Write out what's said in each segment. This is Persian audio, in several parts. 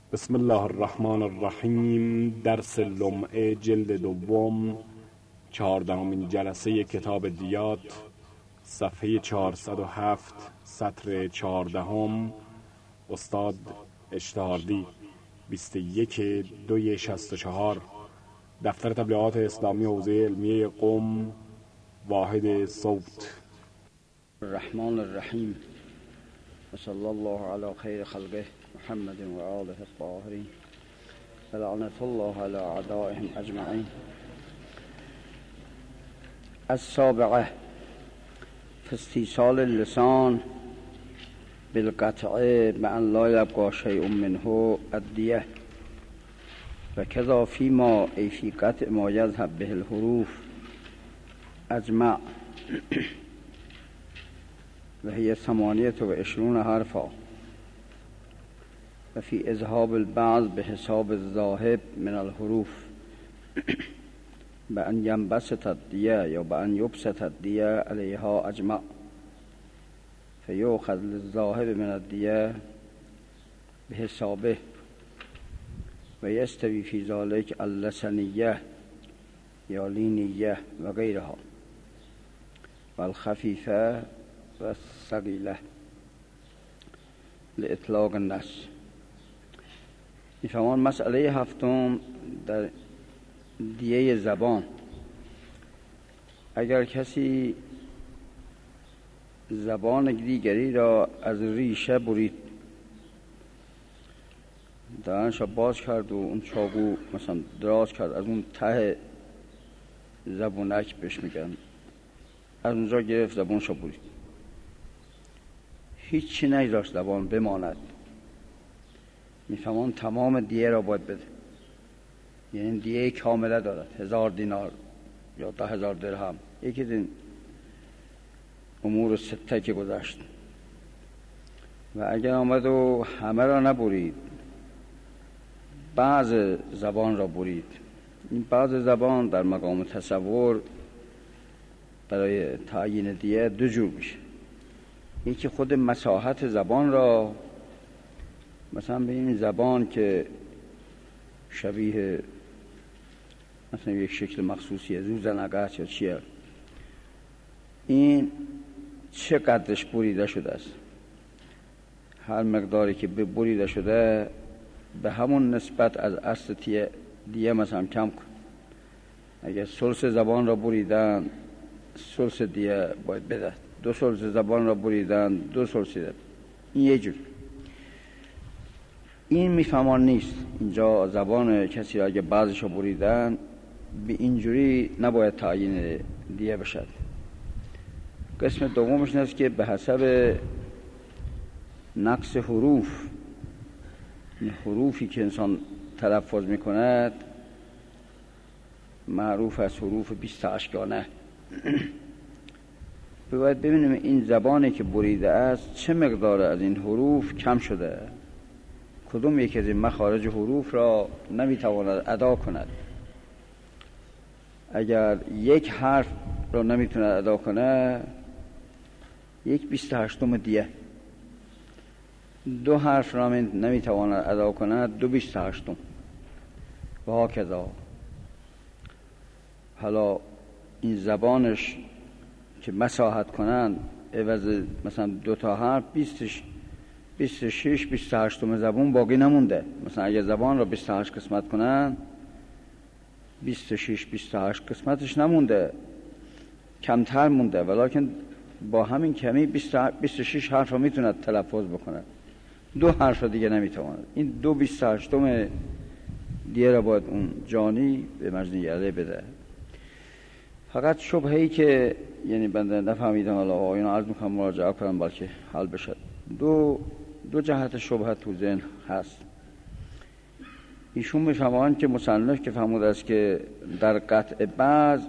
بسم الله الرحمن الرحیم. درس لمعه جلد دوم، 14مین جلسه کتاب دیات، صفحه 407، سطر 14. استاد اشتهاردی، 21/2/64. دفتر تبلیغات اسلامی حوزه علمیه قم، واحد صوت. الرحمن الرحیم و صلی الله علی خیر خلقه محمد و آله الطاهرین و لعنت الله علی اعدائهم اجمعین. السابعه فی استیصال اللسان بالقطع بأن لا یبقى شیء منه الدیه و کذا فیما ای فی قطع ما یذهب به الحروف اجمع و هي 28 حرفا و فی اذهاب البعض به حساب الذاهب من الحروف بأن ينبسط الدیه یا بأن یبسط الدیه علیها اجمع فیؤخذ للذاهب من الدیه به حسابه و یستوی فی ذلک اللسنیه یا لینیه و غیرها و الخفیفه و الثقیله لإطلاق النص. میفهمان مسئله هفتم در دیه زبان. اگر کسی زبان دیگری را از ریشه برید، دهنش را باز کرد و اون چاقو مثلا دراز کرد، از اون ته زبونک بهش میگن، از اونجا گرفت زبانش را برید، هیچی نگذاشت زبان بماند، میفهمان تمام دیه را باید بده. یعنی دیه کامله دارد، 1000 دینار یا 10,000 درهم، یکی از این امور سته که گذشت. و اگر آمد و همه را نبرید، بعض زبان را برید، این بعض زبان در مقام تصور برای تعیین دیه دو جور میشه. یکی خود مساحت زبان را، مثلا به این زبان که شبیه مثلا یک شکل مخصوصیه، زوزنگات یا چیه، این چه قدرش بریده شده است، هر مقداری که بریده شده به همون نسبت از اصل دیه مثلا کم کن. اگر ثلث زبان را بریدن، ثلث دیه باید بده. 2 ثلث زبان را بریدن، 2 ثلث دیه. این یه جور. این میفهمان نیست. اینجا زبان کسی را اگه بعضش را بریدن، به اینجوری نباید تعیین دیه بشد. قسم دومش نیست که به حسب نقص حروف، این حروفی که انسان تلفظ میکند معروف از حروف 28 گانه. باید ببینیم این زبانی که بریده است چه مقدار از این حروف کم شده، کدوم یکی از این مخارج حروف را نمیتواند ادا کند. اگر یک حرف را نمیتونه ادا کنه، 1/28 دیه. 2 حرف را نمیتواند ادا کنه، 2/28 و هاکذا. حالا این زبانش که مساحت کنن عوض مثلا 2 تا حرف 26/28 زبان باقی نمونده. مثلا اگه زبان را 28 قسمت کنن، 26/28 قسمتش نمونده، کمتر مونده، ولیکن با همین کمی 26 حرف را میتوند تلفظ بکنه، 2 حرف را دیگه نمیتواند. این 2/28 دیگه را باید اون جانی به مجنی علیه بده. فقط شبهه‌ای که یعنی بنده نفهمیدم، حالا آقایون عرض میکنم مراجعه کنم بلکه حل بشد. دو جهت شبهه تو ذهن هست. ایشون میفهمند که مصنف که فهموده است که در قطع بعض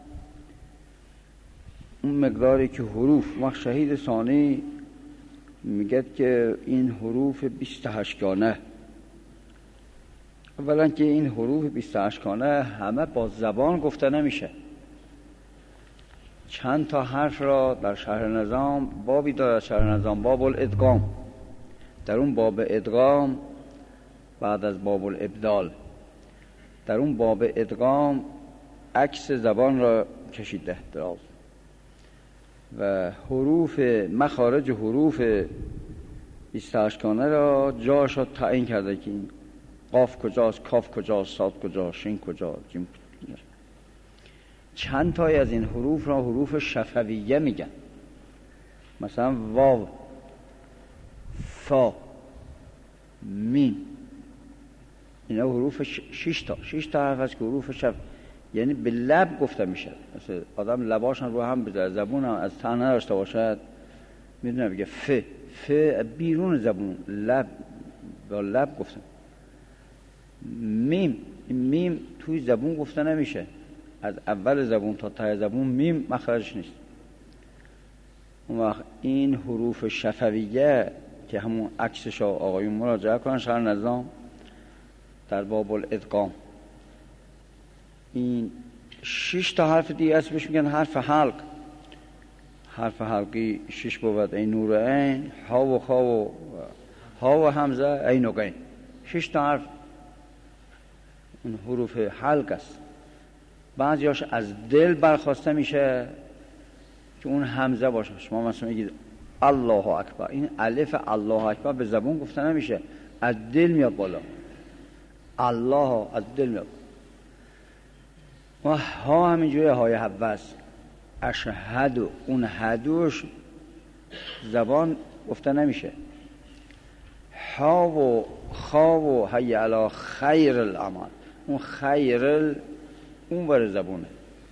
اون مقداری که حروف شهید ثانی میگه که این حروف 28 گانه. اولا که این حروف 28 گانه همه با زبان گفته نمیشه. چند تا حرف را در شرح نظام بابی داره، شرح نظام باب الادغام، در اون باب ادغام بعد از باب الابدال. در اون باب ادغام عکس زبان را کشیده دراز و حروف مخارج حروف 28 گانه را جاش را تعیین کرده که این قاف کجاست، کاف کجاست، صاد کجاست، شین کجاست، جیم کجاست. چند تای از این حروف را حروف شفویه میگن، مثلا واو، فا، میم، اینا حروف 6 تا حرف است که حروف شف، یعنی به لب گفته میشه. مثلا آدم لباش رو هم بذاره، زبون هم از تن نداشته باشد، میدونه بگه ف بیرون زبون، لب با لب گفته. میم توی زبون گفته نمیشه، از اول زبون تا ته زبون میم مخرجش نیست. اون وقت این حروف شفویه که همون عکسش آقایون مراجعه کنن شهر نظام در باب الادغام، این 6 تا حرف دیگه است بهش میگن حرف حلق. حرف حلقی 6 بود، این نور عین، ها و خا و ها و همزه، عین و غین. 6 تا حرف اون حروف حلق است. بعضیاش از دل برخواسته میشه که اون همزه باشه. شما مثلا میگید الله اکبر، این الف الله اکبر به زبون گفته نمیشه، از دل میاد بالا. الله از دل میاد. و ها همینجوری های حوض، اشهد، اون هدوش زبان گفته نمیشه. ها و خا و حی علی خیر العمل، اون خیر اون بر زبونه.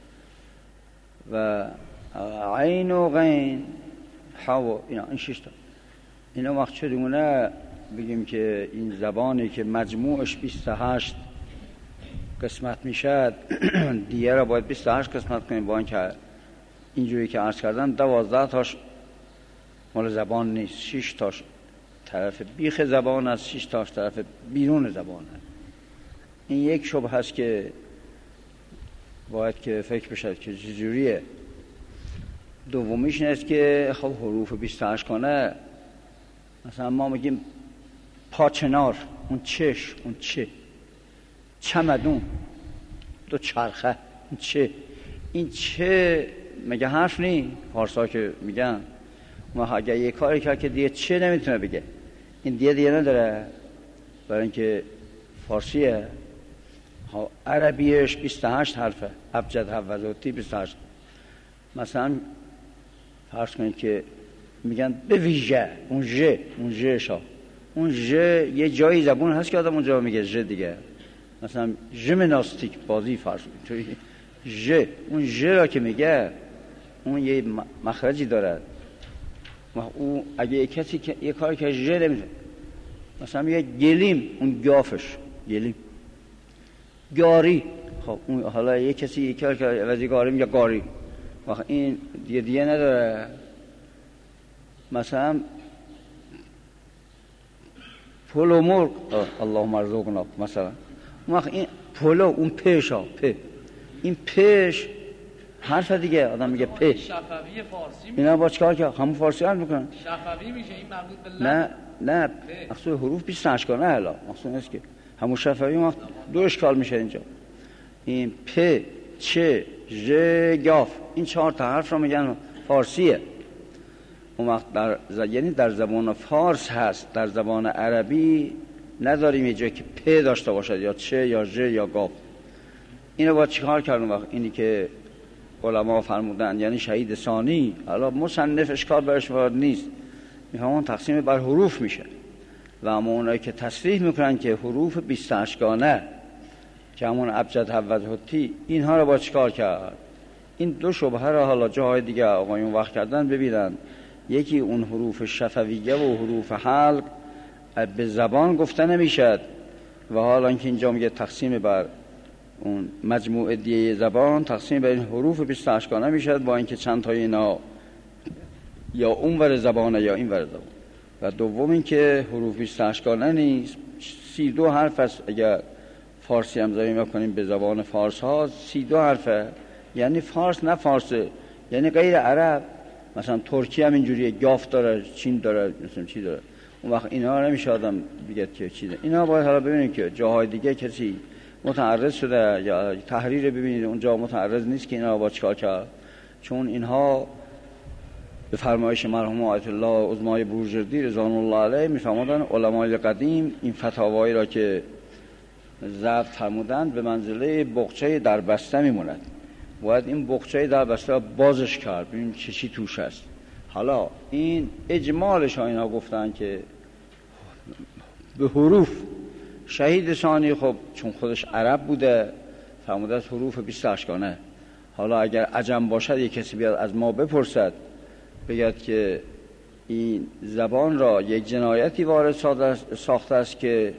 و عین و غین، ها و اینا، این 6 تا. اینا وقت چدونه بگیم که این زبانی که مجموعش 28 قسمت میشد دیگه را باید 28 قسمت کنیم، با اینکه اینجوری که عرض کردم 12 تاش مال زبان نیست، 6 تاش طرف بیخ زبان است، 6 تاش طرف بیرون زبان است. این یک شبه هست که باید که فکر بشه که چجوریه. دومیش این است که خب حروف 28 کنه، مثلا ما میگیم پاچنار، اون چش، اون چه، چمدون، دو چرخه، این چه، این چه مگه حرف نی؟ فارسا که میگن ما اگه یه کاری کرد که دیگه چه نمیتونه بگه، این دیگه نداره، برای اینکه فارسیه. عربیش 28 حرفه، ابجد حوضاتی 28. مثلا فرض کنید که میگن به ویژه، اون ژ شا، اون ژ یه جایی زبون هست که آدم اونجا میگه ژ دیگه. مثلا ژیمناستیک بازی فرض کنید، ژ، اون ژ را که میگه اون یه مخرجی داره. او اگه یه کسی که یه کاری که ژ نمیشه، مثلا میگه گلیم، اون گافش گلیم. گاری، خب اون حالا یه کسی یه کاری که عوضی گاری میگه گاری، وقت این دیگه نداره. مثلا پلو مرغ، اللهم ارزقنا مثلا، وقت این پلو، اون پیشا، این پیش حرف دیگه، آدم میگه پیش. شفوی فارسی اینا با چیکار که همون فارسی هم میکنن. شفوی میشه این مربوط به نه مقصود حروف 28 کنه، حالا مقصود نیست که همون شفوی وقت دو اشکال میشه اینجا. این پ، چ، ژ، گاف، این 4 تا حرف رو میگن فارسیه. اون وقت یعنی در زبان فارس هست، در زبان عربی نداریم یه جایی که پ داشته باشد، یا چه یا ژ یا گاف. اینو با چیکار کردن وقت؟ اینی که علما فرمودن، یعنی شهید ثانی، حالا مصنف اشکال برش وارد نیست، میفهمون تقسیم بر حروف میشه. و اما اونایی که تصریح میکنن که حروف 28 گانه که همون ابجد حوض حتی، اینها رو با چیکار کرد؟ این دو شبهه را حالا جاهای دیگه آقایون وقت کردن ببینن. یکی اون حروف شفویه و حروف حلق به زبان گفته نمیشد، و حالا اینکه اینجا میگه تقسیم بر اون مجموعه دیگه زبان، تقسیم بر این حروف 28 گانه میشد، با اینکه چند تا اینا یا اون ور زبانه یا این ور زبان. و دوم اینکه حروف 28 گانه نیست، 32 حرف است. اگر فارسی هم زمین کنیم به زبان فارس ها 32 حرفه، یعنی فارس نه فارسه، یعنی غیر عرب. مثلا ترکی هم اینجوریه، گاف داره، چین داره، مثلا چی داره. اون وقت اینا نمیشه آدم بگه که چیزه. اینا باید حالا ببینید که جاهای دیگه کسی متعرض شده یا تحریر ببینید اونجا متعرض نیست که اینا با چیکار کرد، چون اینها به فرمایش مرحوم آیت الله عظمای بورژردی رضوان الله علیه میفرمودن علمای قدیم این فتاوایی را که ضبط فرمودند به منزله بقچه در بسته میموند، باید این بقچه در بسته بازش کرد ببینیم چی توش هست. حالا این اجمالش ها اینا گفتن که به حروف شهید ثانی خب چون خودش عرب بوده فرموده از حروف 20 اشکانه. حالا اگر عجم باشد یک کسی بیاد از ما بپرسد بگد که این زبان را یک جنایتی وارد ساخته است که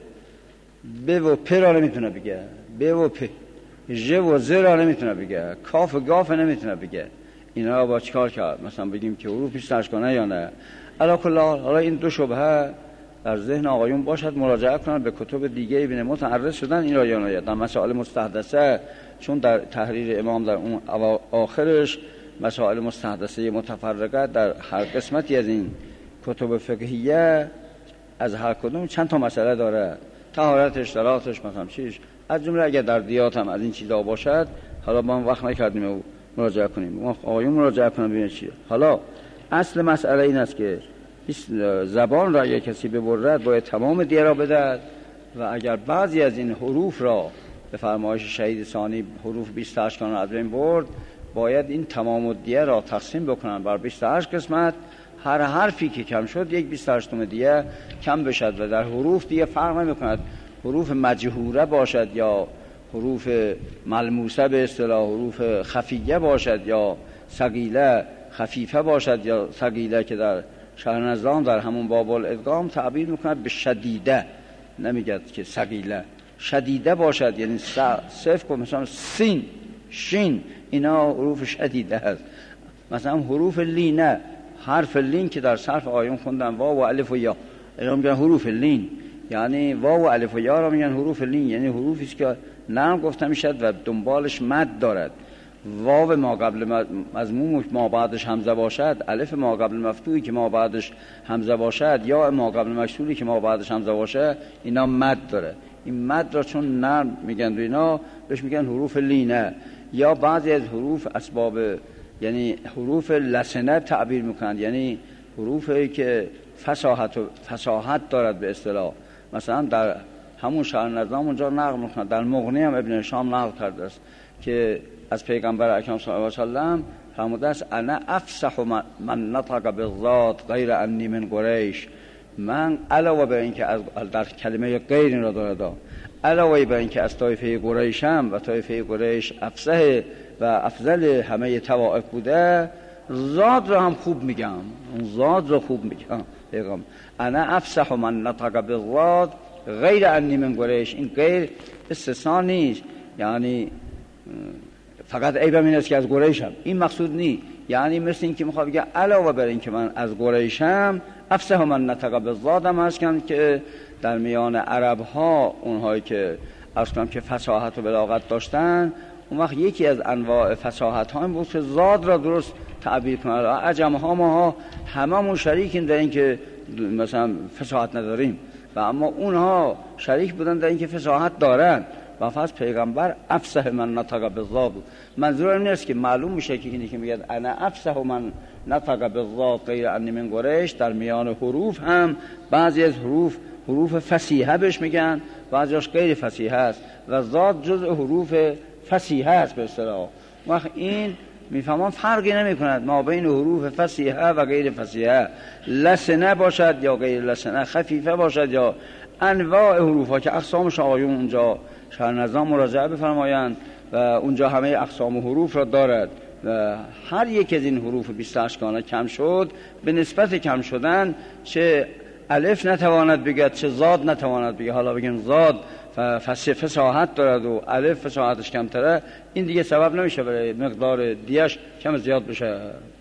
ب و پ را نمیتونه بگه، ب و پ، ژ و ز را نمیتونه بگه، کاف و گاف نمیتونه بگه، اینا را با چیکار کرد؟ مثلا بگیم که حروف 20 اشکانه یا نه. علی کل حال حالا این دو شبهه در ذهن آقایون باشد، مراجعه کنن به کتب دیگه ببینه متعرض شدن این را یا نه. در مسائل مستحدثه چون در تحریر امام در اون آخرش مسائل مستحدثه متفرقه در هر قسمتی از این کتب فقهیه از هر کدوم چند تا مسئله داره، طهارتش، صلاتش، مثلا چیش، از جمله اگر در دیات هم از این چیزا باشد. حالا ما وقت نکردیم مراجعه کنیم، ما آقایون مراجعه کنیم ببینید چیه. حالا اصل مسئله این است که زبان را یک کسی ببرد باید تمام دیه را بدهد و اگر بعضی از این حروف را به فرمایش شهید ثانی حروف 28 کانون از بین برد باید این تمام دیه را تقسیم بکنن بر 28 قسمت، هر حرفی که کم شد یک 28 دیه کم بشد و در حروف دیگه فرق نمی‌کند حروف مجهوره باشد یا حروف ملموسه به اصطلاح حروف خفیه باشد یا ثقیله خفیفه باشد یا ثقیله که در شرح نظام در همون باب الادغام تعبیر می‌کند به شدیده، نمیگد که ثقیله، شدیده باشد یعنی صفر مثلا سین شین اینا حروف شدیده است. مثلا حروف لینه، حرف لین که در صرف آیون خوندن واو و الف و یا، اینا میگن حروف لین، یعنی واو و الف و یا را میگن حروف لین، یعنی حروفی است که نرم گفته میشد و دنبالش مد دارد. واو ما قبل مضموم ما بعدش همزه باشد، الف ما قبل مفتوحی که ما بعدش همزه باشد، یا ما قبل مکسوری که ما بعدش همزه باشه، اینا مد داره. این مد را چون نرم میگن و اینا بهش میگن حروف لینه. یا بعضی از حروف اسباب یعنی حروف لسنه تعبیر میکنند، یعنی حروفی که فصاحت دارد به اصطلاح. مثلا در همون شرح نظام اونجا نقل میکنند، در مغنی هم ابن هشام نقل کرده است که از پیغمبر اکرم صلی الله علیه و سلم فرموده است انا افصح من نطق بالذات غیر انی من قریش. من علاوه بر اینکه در کلمه غیر این را دارد، علاوه بر اینکه از طایفه قریشم و طایفه قریش افصح و افضل همه طوائف بوده، ذات را هم خوب میگم، ذات را خوب میگم. پیغمبر انا افصح من نطق بالذات غیر انی من قریش، این غیر استثناء نیست، یعنی فقط عیبم این است که از قریشم، این مقصود نیست. یعنی مثل این که میخواد بگه علاوه بر این که من از قریشم افصح من نطق بالذات هم هست که در میان عرب ها اونهایی که اصلا که فصاحت و بلاغت داشتن، اون وقت یکی از انواع فصاحت ها این بود که ذات را درست تعبیر کنند. عجم ها ما ها هممون شریکیم در این که مثلا فصاحت نداریم و اما اونها شریک بودن در این که فصاحت دارن و فاز پیغمبر افصح من نطق بالذات بود. منظور این نیست که معلوم میشه که اینی که میگه انا افصح من نطق بالذات غیر انی من قریش، در میان حروف هم بعضی از حروف فصیحه بهش میگن، بعضیش غیر فصیحه است و ذات جزء حروف فصیحه است به اصطلاح. وقت این میفهمم فرقی نمی کند ما بین حروف فصیحه و غیر فصیحه، لسنه باشد یا غیر لسنه، خفیفه باشد یا انواع حروف ها که اقسامش آقایون اونجا شرح نظام مراجعه بفرمایند و اونجا همه اقسام حروف را دارد و هر یک از این حروف 28 گانه کم شد، به نسبت کم شدن چه الف نتواند بگد چه زاد نتواند بگد. حالا بگیم زاد فصاحت دارد و الف فصاحتش کمتره، این دیگه سبب نمیشه برای مقدار دیش کم زیاد بشه.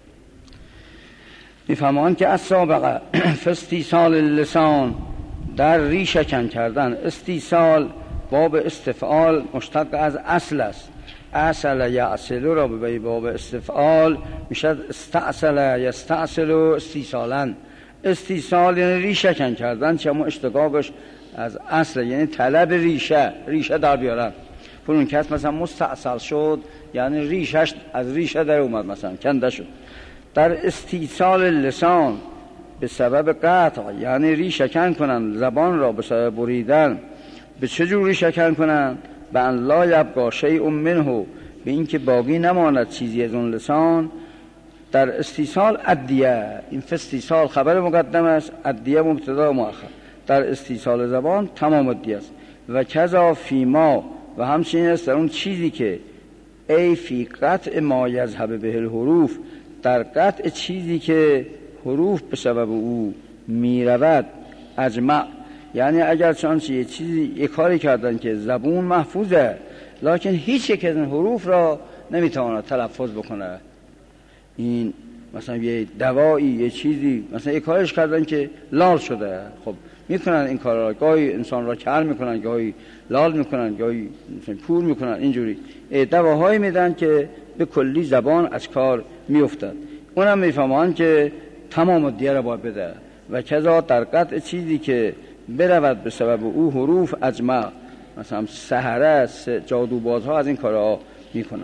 میفهمان که از سابقه فاستیصال اللسان در ریشه کن کردن. استیصال باب استفعال مشتق از اصل است. اصل یعصل را به باب استفعال میشد استعصل یستعصل استیصالا. استیصال یعنی ریشه کن کردن، چه اما اشتقاقش از اصل یعنی طلب ریشه در بیارن. فرون کس مثلا مستعصل شد یعنی ریشش از ریشه در اومد، مثلا کنده شد. در استیصال لسان به سبب قطع یعنی ریشه کن کنن زبان را به سبب بریدن. به چه جور ریشه کن کنن؟ به ان لا یبقى شیء منه، به این که باقی نماند چیزی از اون لسان. در استیصال ادیه، این استیصال خبر مقدم است، ادیه مبتدا و مؤخر. در استیصال زبان تمام ادیه است. و کذا فیما، و همچنین است در اون چیزی که ای فی قطع ما یذهب به الحروف، در قطع چیزی که حروف به سبب او میرود. اجمع یعنی اگر چانچه یه چیزی یه کاری کردن که زبون محفوظه لکن هیچ یک از این حروف را نمیتواند تلفظ بکنه، این مثلا یه دوایی یه چیزی مثلا یه کارش کردن که لال شده، خب میکنن این کار را، گاهی انسان را کر میکنن، گاهی لال میکنن، گاهی مثلا کور میکنن، اینجوری دواهایی میدن که به کلی زبان از کار میافتد. اونم میفهمن که تمام دیگه را باید بده. و کذا در قطع چیزی که برود به سبب او حروف اجمع، مثلا سحره جادوبازها از این کارها میکنن.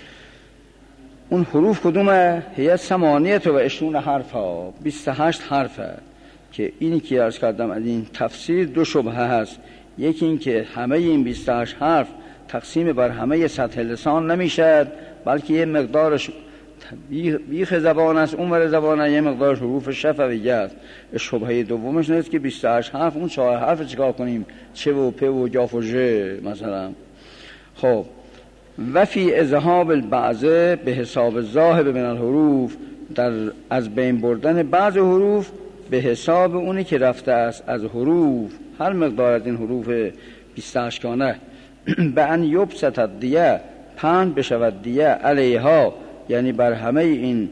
اون حروف کدومه؟ هي 28 حرفا، 28 حرفه که اینی که عرض کردم از این تفسیر دو شبهه هست. یکی این که همه این 28 حرف تقسیم بر همه سطح لسان نمیشد، بلکه یه مقدارش بیخ زبان است، اون ور زبان یه مقدارش حروف شفویه است. شبهه دومش نیست که 28 حرف اون 4 حرف چیکار کنیم، چه و پ و جاف و ژ مثلا. خب و فی اذهاب البعض به حساب ذاهب من الحروف، در از بین بردن بعض حروف به حساب اونی که رفته است از حروف، هر مقدار از این حروف 28 گانه به ان یبسط الدیه، پند بشود دیه علیها، یعنی بر همه این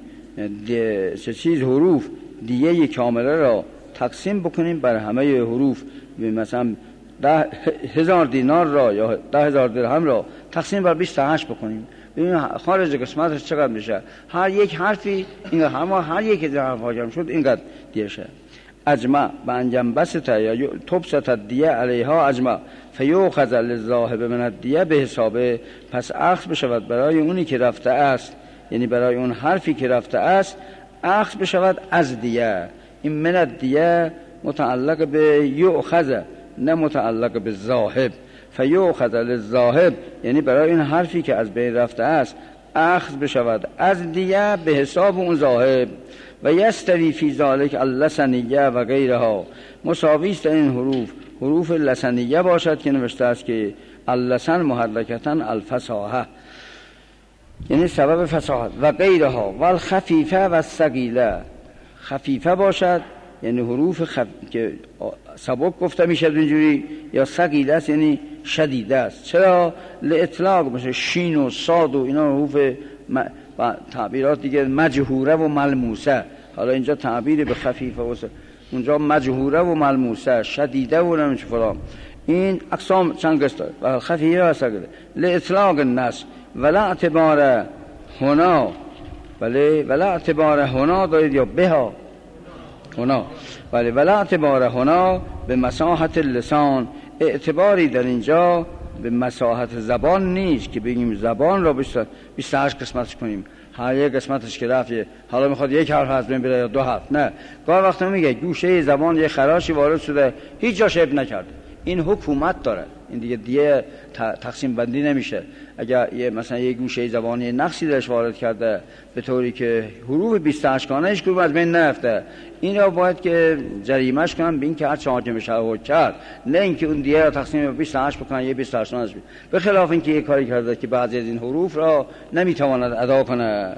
چیز حروف دیه کامله را تقسیم بکنیم بر همه حروف. مثلا 10,000 دینار را یا 10,000 درهم را تقسیم بر 28 بکنیم، ببینیم خارج قسمتش چقدر میشه. هر یک حرفی اینقدر، هر یک از حرف‌ها جمع شد اینقدر دیه شه. اجمع به انجام بسطه یا تبسط الدیه علیها اجمع فیوخذ للذاهب من الدیه به حسابه، پس اخذ بشود برای اونی که رفته است، یعنی برای اون حرفی که رفته است اخذ بشود از دیه. این من الدیه متعلق به یؤخذ نه متعلق به ذاهب. فیؤخذ للذاهب یعنی برای این حرفی که از بین رفته است اخذ بشود از دیه به حساب اون ذاهب. و یستوی فی ذالک اللسنیه و غیرها، مساوی است این حروف لسنیه باشد که نوشته است که اللسن محرکتن الفصاحه یعنی سبب فصاحت، و غیرها والخفیفه و الثقیله، خفیفه باشد یعنی حروف که سبک گفته میشه اینجوری، یا ثقیله است یعنی شدیده است. چرا؟ لاطلاق مثل شین و صاد و اینا حروف و تعبیرات دیگه مجهوره و ملموسه. حالا اینجا تعبیر به خفیفه و اونجا مجهوره و ملموسه، شدیده و نمیشه فلان. این اقسام چند قسم داره. و خفیفه و ثقیله لاطلاق النص ولا اعتبار هنا، ولی ولا اعتبار هنا دارید یا بها هنا، ولی ولا اعتبار هنا به مساحت اللسان، اعتباری در اینجا به مساحت زبان نیست که بگیم زبان را 28 قسمتش کنیم، هر یک قسمتش که رفته حالا میخواد یک حرف از بین بره یا 2 حرف، نه. گاهی وقتا میگه گوشه زبان یه خراشی وارد شده هیچ جاش عیب نکرده، این حکومت داره، این دیگه تقسیم بندی نمیشه. اگر مثلا یه گوشه زبانی نقصی درش وارد کرده به طوری که حروف 28 گانه هیچ کدوم از بین نرفته، این را باید که جریمه‌اش کنن به این که هر چه حاکم بشه کرد، نه اینکه اون دیگه را تقسیم به 28 بکنن یه 28 گانه. به خلاف اینکه یه کاری کرده که بعضی از این حروف را نمیتواند ادا کنه.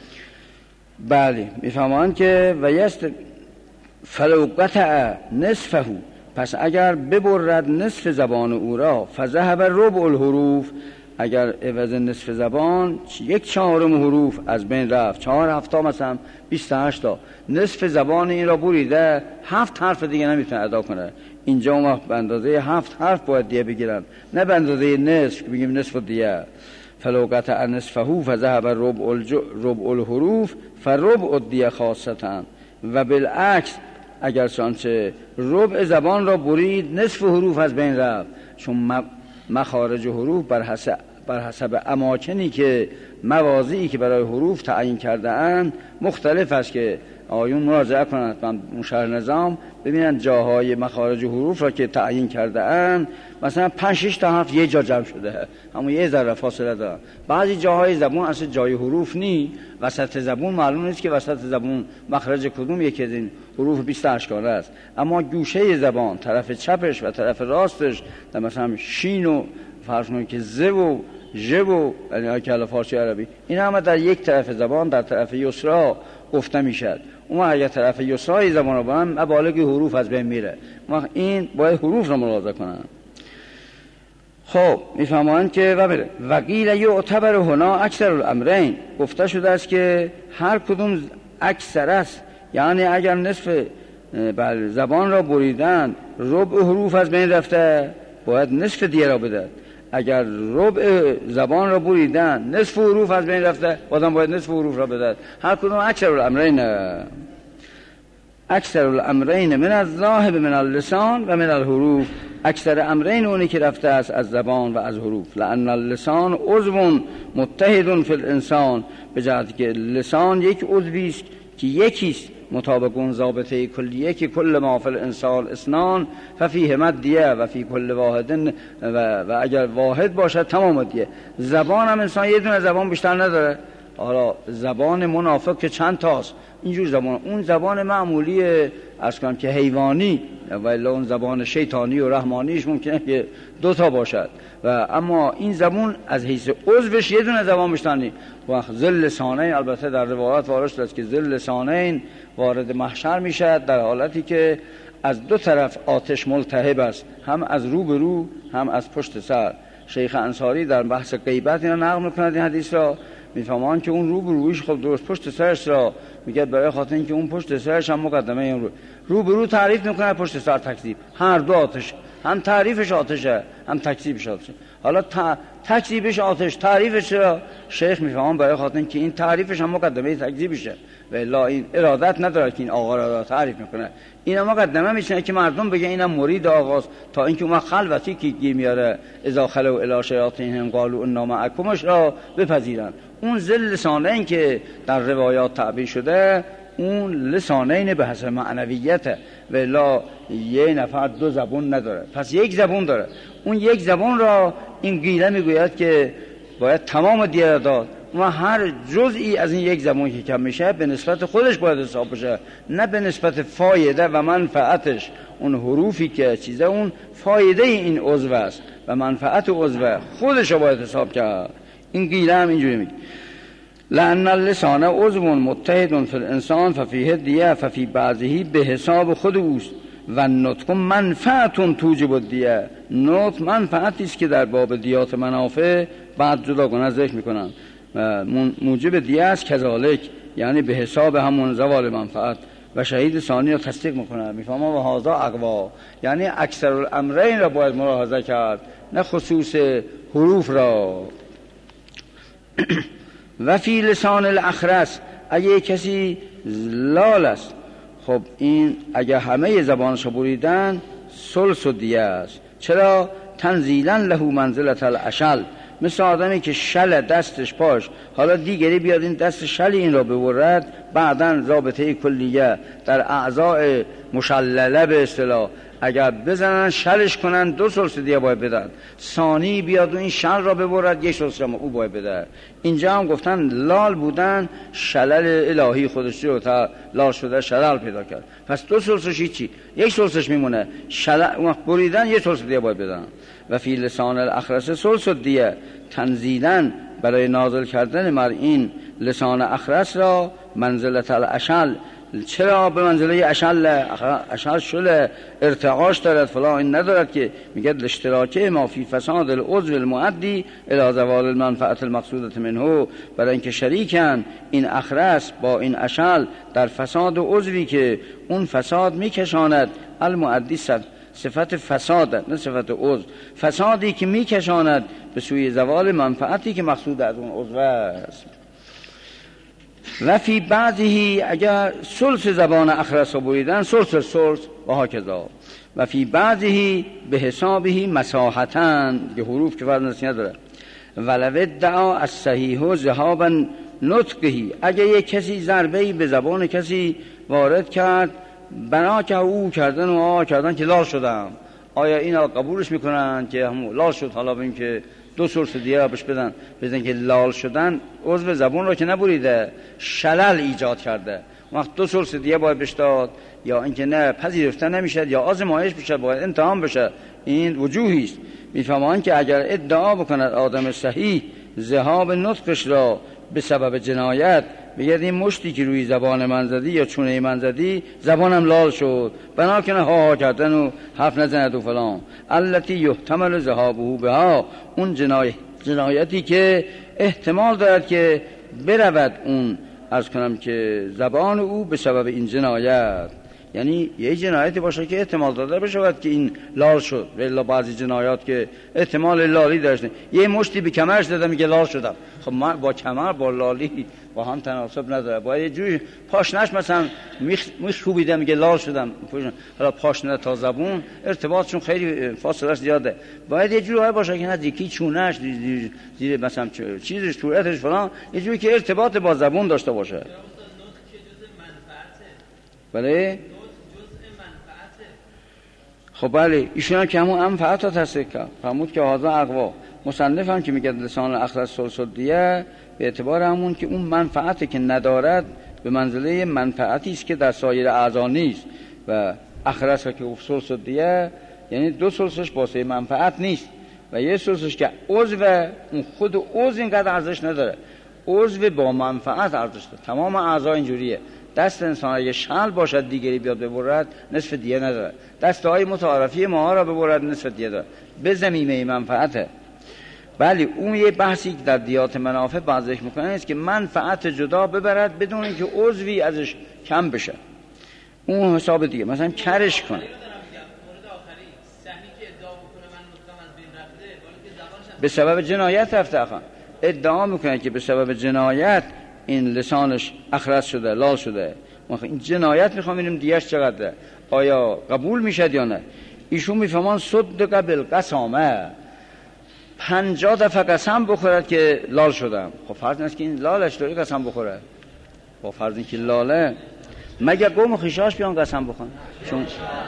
بله میفهمن که و یست فلو قطع نصفه، پس اگر ببرد نصف زبان او را فذهب ربع الحروف، اگر عوض نصف زبان 1/4 حروف از بین رفت، 4/7 مثلا 28 تا نصف زبان این را بریده، 7 حرف دیگه نمیتونه ادا کنه. اینجا اون وقت به اندازه 7 حرف باید دیگه بگیرن، نه به اندازه نصف که بگیم نصف دیگه. فلو قطع نصفه فذهب ربع الحروف فربع الدیه خاصتا و بالعکس اگر چنانچه ربع زبان را برید نصف حروف از بین رفت، چون مخارج حروف بر حسب اماکنی که مواضعی که برای حروف تعیین کرده اند مختلف است که آیون مراجعه کنند من مشر نظام ببینند جاهای مخارج حروف را که تعیین کرده اند، مثلا 5-6 تا حرف یه جا جمع شده، همون یه ذره فاصله دارن. بعضی جاهای زبون اصلا جای حروف نی، وسط زبون معلوم نیست که وسط زبون مخرج کدوم یکی از این حروف 20 اشکاره است، اما گوشه زبان طرف چپش و طرف راستش مثلا شین و فرض کنید که ز و ژ و یعنی کلمه فارسی عربی این همه در یک طرف زبان در طرف یسرا گفته میشد. اون اگر طرف یسرای زبان رو برن مبالغ حروف از بین میره، این باید حروف رو ملاحظه کنن. خب میفهمند که وقیل یعتبر هنا اکثر الامرین، گفته شده است که هر کدوم اکثر است، یعنی اگر نصف زبان را بریدن ربع حروف از بین رفته باید نصف دیگه را بدهد، اگر ربع زبان را بریدن نصف حروف از بین رفته بازم باید نصف حروف را بدهد. هر کدوم اکثر الامرین من الذاهب من اللسان و من الحروف، اکثر امرین اونی که رفته است از زبان و از حروف. لأن اللسان عضو متحد فی الانسان، به جهتی که لسان یک عضوی است که یکیست مطابق اون ضابطه کلیه که کل ما فی الانسان اثنان ففیه مدیه و فی کل واحد و اگر واحد باشد تمام دیه. زبان هم انسان یه دونه زبان بیشتر نداره. حالا زبان منافق که چند تاست اینجور زبان، اون زبان معمولی از کنم که حیوانی و اون زبان شیطانی و رحمانیش ممکنه که 2 تا باشد و اما این زبان از حیث عضوش یه دونه زبان بیشتر نیست. وقت ذل لسانین البته در روایات وارد است که ذل لسانین وارد محشر میشد در حالتی که از 2 طرف آتش ملتهب است، هم از رو به رو هم از پشت سر. شیخ انصاری در بحث غیبت اینا نقل می‌کند این حدیث را، میفهمان که اون رو به رویش خب درست پشت سرش را میگه برای خاطر اینکه اون پشت سرش هم مقدمه این رو به رو تعریف میکنه، پشت سر تکذیب، هر دو آتش، هم تعریفش آتشه هم تکذیبش آتشه. حالا تکذیبش آتش، تعریفش را شیخ میفهمان برای خاطر اینکه این تعریفش هم مقدمه تکذیبشه و الا این ارادت نداره که این آقا را تعریف میکنه، اینا مقدمه میشنه که مردم بگه اینم مرید آقاست تا اینکه اون خلوتی که گیر میاره اذا خلو الی شیاطینهم قالوا انا معکمش را بپذیرن. اون ذل لسانین که در روایات تعبیر شده اون لسانین به حسب معنویته و الا یه نفر 2 زبون نداره، پس یک زبون داره. اون یک زبون را این گیله میگوید که باید تمام دیره داد و هر جزئی از این یک زبون که کم میشه به نسبت خودش باید حساب بشه، نه به نسبت فایده و منفعتش. اون حروفی که چیزه اون فایده این عضو است و منفعت عضو خودش رو باید حساب کرد. این گیله هم اینجوری میگه لأن اللسان عضو متحد فی الانسان ففیه دیه ففی بعضه به حساب خود اوست و النطق منفعت توجب الدیه، نطق منفعتی است که در باب دیات منافع بعد جداگانه ذکر میکنن موجب دیه است کذالک، یعنی به حساب همون زوال منفعت. و شهید ثانی را تصدیق میکنه میفهمه و هذا اقوا، یعنی اکثر الامرین را باید ملاحظه کرد نه خصوص حروف را. و فی لسان الاخرس، اگه کسی لال است خب این اگه همه زبانشو بریدن ثلث دیه است. چرا؟ تنزیلا له منزلت الاشل، مثل آدمی که شل دستش پاش حالا دیگری بیاد این دست شل این را ببرد بعدن ضابطه کلیه در اعضاء مشلله به اصطلاح اگر بزنن شلش کنن 2 ثلث دیگه باید بدن، ثانی بیاد و این شل را ببرد 1 ثلث او باید بده. اینجا هم گفتن لال بودن شلل الهی خودش رو تا لال شده شلل پیدا کرد، پس 2 ثلثش هیچی 1 ثلثش میمونه، شلل بریدن 1 ثلث دیگه باید بدن. و فی لسان الاخرس ثلث دیگه تنزیلا برای نازل کردن مر این لسان اخرس را منزلت الاشل. چرا به منزله اشل شله ارتقاش دارد فلا این ندارد که میگه اشتراکه ما فی فساد العضو المؤدی الی زوال المنفعت المقصودة منه، برای اینکه شریکن این اخرس با این اشل در فساد عضوی که اون فساد میکشاند المؤدی صفت فساد نه صفت عضو، فسادی که میکشاند به سوی زوال منفعتی که مقصود از اون عضو است. و فی بعضه اگر ثلث زبان اخرس رو بریدن ثلث و هاکذا. و فی بعضه به حسابه مساحتن که حروف که فرض نسیه داره. ولو ادعا از صحیح و ذهابا نطقهی اگر یک کسی ضربه‌ای به زبان کسی وارد کرد بنا که او کردن و آ کردن که لال شدم، آیا اینا قبولش میکنن که همون لال شد؟ حالا ببین که دو سورس دیگه بهش بدن که لال شدن عضو زبان رو که نبریده، شلل ایجاد کرده، وقت دو سورس دیگه باید بهش داد، یا اینکه نه پذیرفته نمیشه، یا آزمایش بشه، باید امتحان بشه. این وجوهی است. میفهمان که اگر ادعا بکند آدم صحیح ذهاب نطقش را به سبب جنایت، بگید این مشتی که روی زبان من زدی یا چونه من زدی زبانم لال شد، بناکنه ها کردن و حرف نزند و فلان، التی یحتمل ذهابه بها، اون جنایتی که احتمال دارد که برود اون عرض کنم که زبان او به سبب این جنایت، یعنی یه جنایتی باشه که احتمال داده بشه که این لال شد. ولی بعضی جنایات که احتمال لالی داشته، یه مشتی به کمرش دادم میگه لال شدم، خب من با کمر با لالی با هم تناسب نداره. باید یه جوری پاشنش مثلا میخوبیدم میگه لال شدم، حالا پاشنه تا زبون ارتباطشون خیلی فاصلهش زیاده، باید یه جوری باشه که نزدیکی چونش زیر مثلا چیزش صورتش فلان، یه جوری که ارتباط با زبون داشته باشه. بله خب بله، ایشون هم که همون منفعت رو تصدیق کرد، فرمود که هذا اقوا. مصنف هم که میگه لسان اخرس سلسلدیه به اعتبار همون که اون منفعتی که ندارد به منزله منفعتی است که در سایر اعضا نیست، و اخرس که سلسلدیه یعنی دو سلسلش باسه منفعت نیست، و یه سلسلش که عضو اون خود عضو اینقدر ارزش نداره، عضو با منفعت ارزش داره. تمام اعضا اینجوریه، دست انسان اگه شل باشد دیگری بیاد ببرد نصف دیگه نداره، دستهای متعارفی ما را ببرد نصف دیگه داره، به زمینه منفعته. بله اون یه بحثی که در دیات منافع بعضش میکنه است که منفعت جدا ببرد بدون اینکه عضوی ازش کم بشه، اون حساب دیگه مثلا کرش کنه. به سبب جنایت رفته اخوان ادعا میکنه که به سبب جنایت این لسانش اخرس شده، لال شده، این جنایت میخوام ببینیم دیگه‌اش چقدره، آیا قبول میشد یا نه. ایشون میفهمان صدق بالقسامه، 50 دفعه قسم بخورد که لال شدم. خب فرض نیست که این لالش طوری قسم بخوره، با فرض این که لاله مگه قوم خیشاش بیان قسم بخورن؟ چون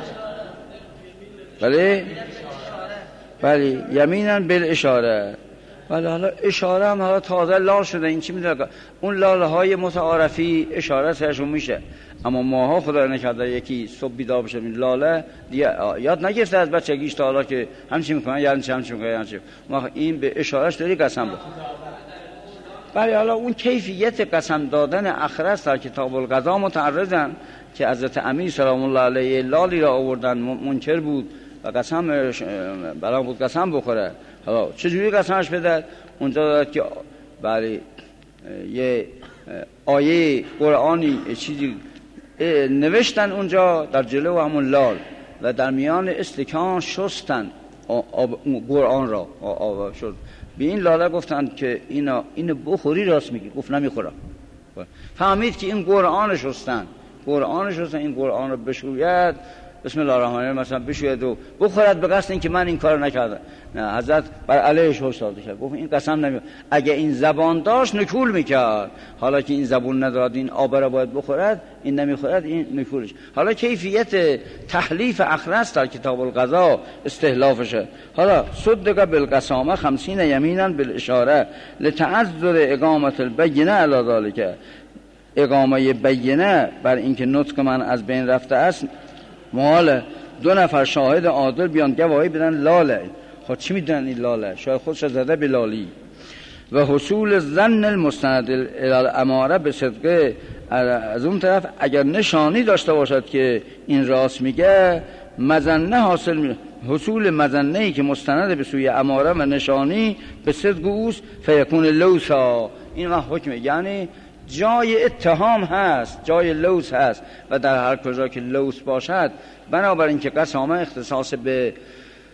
بله یمینا بالاشاره. ولی حالا اشاره هم حالا تازه لال شده، این چی میدونه؟ اون لاله های متعارفی اشاره سرشون میشه، اما ماها خدا نکرده یکی صبح بیدار بشه لاله دیگه یاد نگرفته از بچگیش تا حالا که همچین میکنن یعنی همچین میکنن، ما این به اشارهش داری قسم بخور. بله حالا اون کیفیت قسم دادن اخرس در کتاب القضا متعرضن که حضرت امیر سلام الله علیه لالی را آوردن، منکر بود و قسم برای بود قسم بخوره. حالا چجوری قسمش بده؟ اونجا داد که بله یه آیه قرآنی چیزی نوشتن اونجا در جلو همون لال و در میان استکان شستن قرآن را شد. به این لاله گفتن که اینو بخوری، راست میگی؟ گفت نمیخورم. فهمید که این قرآن شستن این قرآن رو بشوید، بسم الله الرحمن الرحیم مثلا بشوید و بخورد به قصد این که من این کار نکردم. نه، حضرت بر علیهش هشدار کرد، گفت این قسم نمی، اگه این زبان داشت نکول میکرد، حالا که این زبون ندارد این آب را باید بخورد، این نمیخورد، این نکولش. حالا کیفیت تحلیف اخرس در کتاب القضا استحلافشه. حالا صدق بالقسامه 50 یمینا بالاشاره لتعذر اقامت البینه علی ذلک، اقامه بینه بر اینکه نطق من از بین رفته است محاله. 2 نفر شاهد عادل بیان گواهی بدن لاله. خب چی میدونن این لاله؟ شاید خودش زده به لالی. و حصول ظن المستند الاماره به صدقه. از اون طرف اگر نشانی داشته باشد که این راست میگه، مظنه حاصل میشه، حصول مظنه‌ای که مستند به سوی اماره و نشانی به صدق اوست، فیکون لوسا. این وقت حکمه، یعنی جای اتهام هست، جای لوس هست، و در هر کجا که لوس باشد بنابراین که قسامه اختصاص به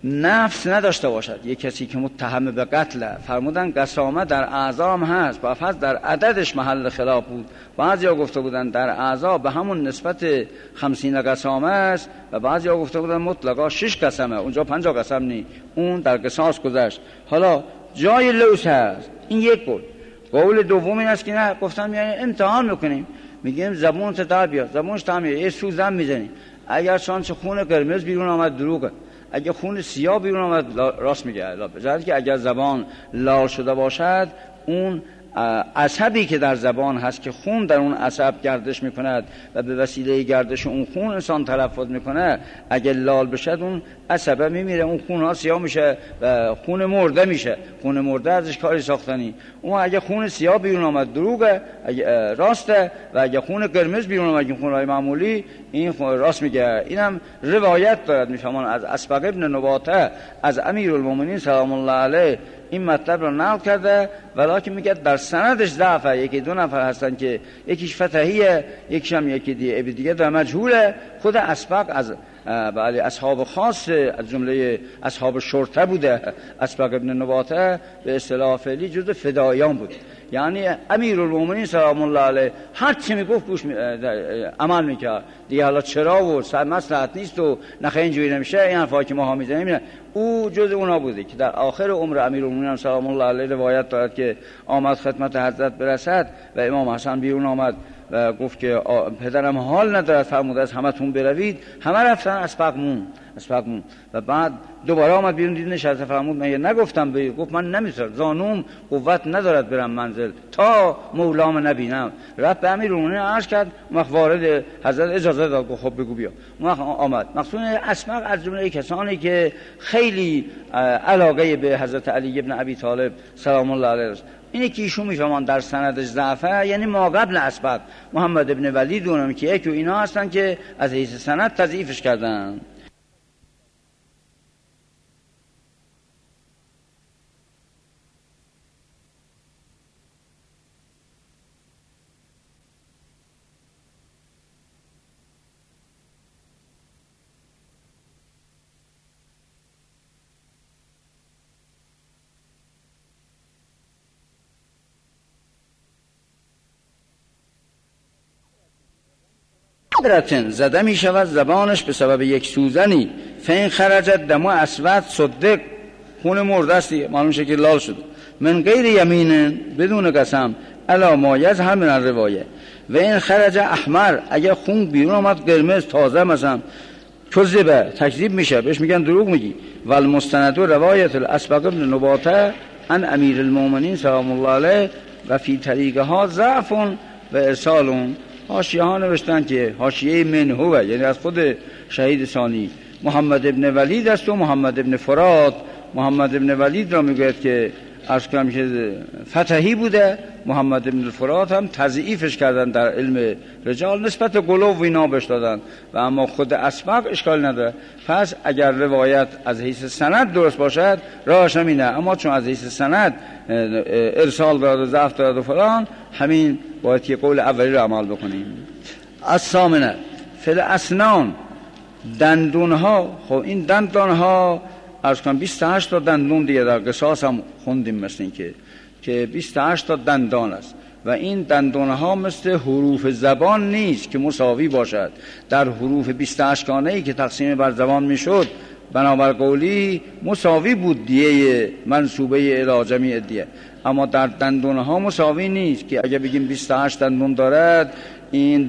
نفس نداشته باشد. یک کسی که متهم به قتل، فرمودن قسامه در اعضا هم هست، با فرض در عددش محل خلاف بود. بعضیا گفته بودن در اعضا به همون نسبت 50 قسامه است و بعضیا گفته بودن مطلقا 6 قسمه، اونجا 50 قسم نی، اون در قصاص گذشت. حالا جای لوس هست. این یک قول دوم این است که نه، گفتن یعنی امتحان میکنیم، میگیم زبون تا بیار، زبونش تا میاد، یه سوزن میزنیم، اگر چانچه خون قرمز بیرون آمد دروغه، اگه خون سیاه بیرون آمد راست میگه. بذارید که اگر زبان لال شده باشد، اون عصبی که در زبان هست که خون در اون عصب گردش میکند و به وسیله گردش اون خون انسان تلفظ میکنه، اگه لال بشد اون عصبه میمیره، اون خون ها سیاه میشه و خون مرده میشه. خون مرده ازش کاری ساختنی. اون اگه خون سیاه بیرون آمد دروغه، اگه راسته، و اگه خون قرمز بیرون آمد، این خونهای معمولی، این راست میگه. اینم روایت دارد میفهمان از اسبق ابن نباته از امیرالمومنین سلام الله علیه این مطلب رو نقل کرده، ولی میگه در سندش ضعفه. یکی دو نفر هستن که یکیش فتحیه، یکیش هم یکی دیگه در مجهوله. خود اسبق از بله اصحاب خاص از جمله اصحاب شرطه بوده. اسبق ابن نباته به اصطلاح فعلی جزء فدایان بود، یعنی امیرالمومنین سلام الله علیه هر چی میگفت گوش عمل میکرد دیگه. حالا چرا و مصلحت نیست و نخه اینجوری نمیشه، این حرفا که ما میزنیم، او جزء اونا بوده که در آخر عمر امیرالمومنین سلام الله علیه روایت دارد که آمد خدمت حضرت برسد و امام حسن بیرون آمد و گفت که پدرم حال ندارد، فرموده از همتون بروید. همه رفتن، اسبق مون و بعد دوباره آمد بیرون، دید نشسته. فرمود من نگفتم به، گفت من نمیتونم، زانوم قوت ندارد برم منزل تا مولام نبینم. رفت به امیرالمومنین عرض کرد، وارد حضرت اجازه داد، گفت خب بگو بیا. آمد. مقصود اسبق از جمله کسانی که خیلی علاقه به حضرت علی ابن ابی طالب سلام الله علیه است. اینه که ایشون میفهمان در سندش ضعفه، یعنی ما قبل اسبق محمد ابن ولید اونم که یک و اینا هستن که از حیث سند تضعیفش کردن. زده می شود زبانش به سبب یک سوزنی، فین خرجت دمو اسود صدق، خون مرده است، معلوم شه که لال شد، من غیر یمین، بدون قسم، الا ما یظهر من الروایه، و این خرج احمر، اگه خون بیرون آمد قرمز تازه مثلا کذبه، تکذیب میشه، بهش میگن دروغ میگی. و المستند روایت الاسبق ابن نباته عن امیر المؤمنین سلام الله علیه و فی طریقه ها ضعف و ارسال. حاشیه ها نوشتن که حاشیه منهوه، یعنی از خود شهید ثانی محمد ابن ولید است و محمد ابن فرات. محمد ابن ولید را میگوید که عرض کنم که فتحی بوده، محمد ابن فرات هم تضعیفش کردن در علم رجال، نسبت قلوب و اینا بهش دادن، و اما خود اسبق اشکال نداره. پس اگر روایت از حیث سند درست باشد راهش همینه، اما چون از حیث سند ارسال دارد و ضعف دارد و فلان، همین باید که قول اولی رو عمل بکنیم. الثامنه فل اسنان، دندون ها. خب این دندان ها عرض کنم 28 تا دندون دیگه در قصاص هم خوندیم، مثل این که 28 تا دندان است و این دندان ها مثل حروف زبان نیست که مساوی باشد. در حروف 28 گانه‌ای که تقسیم بر زبان میشد بنابر قولی مساوی بود دیه منصوبه الی جمیع دیه، اما در دندان ها مساوی نیست که اگه بگیم 28 دندون دارد، این